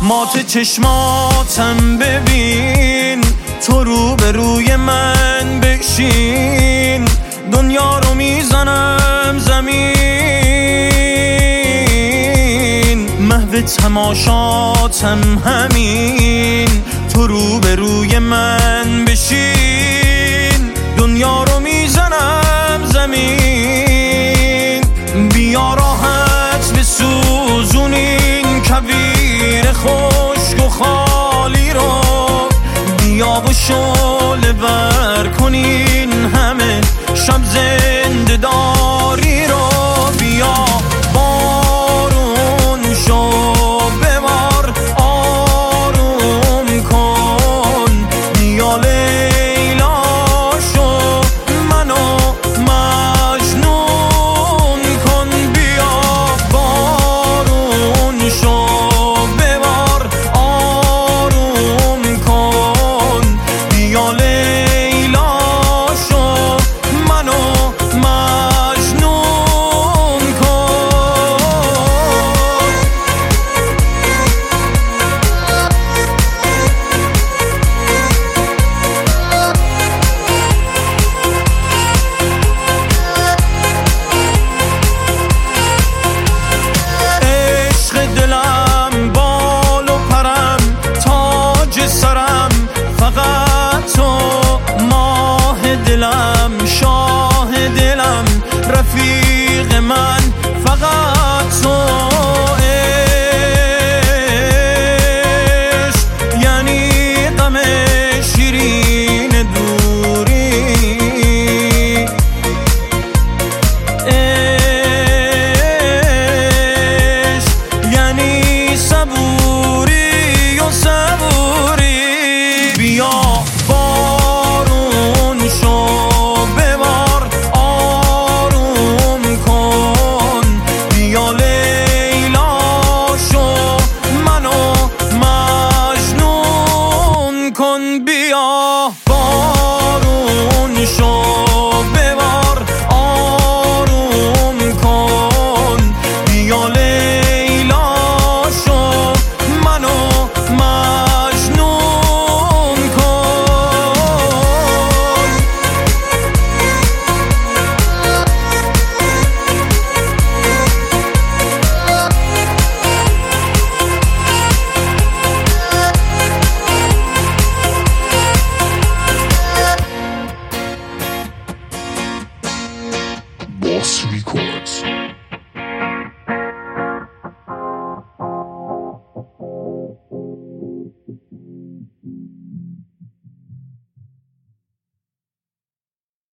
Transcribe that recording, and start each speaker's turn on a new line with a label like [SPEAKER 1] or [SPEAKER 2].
[SPEAKER 1] مات چشماتم ببین، تو رو به روی من بشین، دنیا رو میزنم زمین، محو تماشاتم همین، تو رو به روی من بشین، دنیا رو میزنم زمین. بیا راحت بسوزونین کویر خشک و خالی رو، بیا و شعله ور کنین همه شب زنده داری رو. بیا بارون شو ببار آروم کن، بیا لیلا شو منو مجنون کن. بیا بارون شو ببار آروم کن، بیا لیلا شو منو مجنون کن. عشق دلم بال و پرم، تاج سرم فقط تو، ماه دلم شاه دلم رفیق من فقط تو. عشق یعنی غم شیرین دوری، عشق یعنی صبوری و صبوری. بیا بارون شو ببار آروم کن، بیا لیلا شو منو مجنون کن. بیا